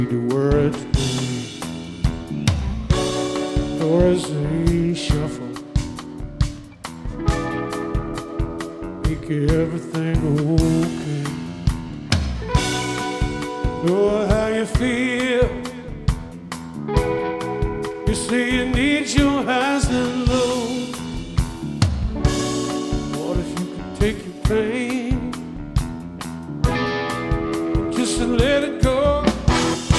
the words or as they shuffle, make everything okay. Know how you feel. You say you need your highs and lows. What if you could take your pain just a little?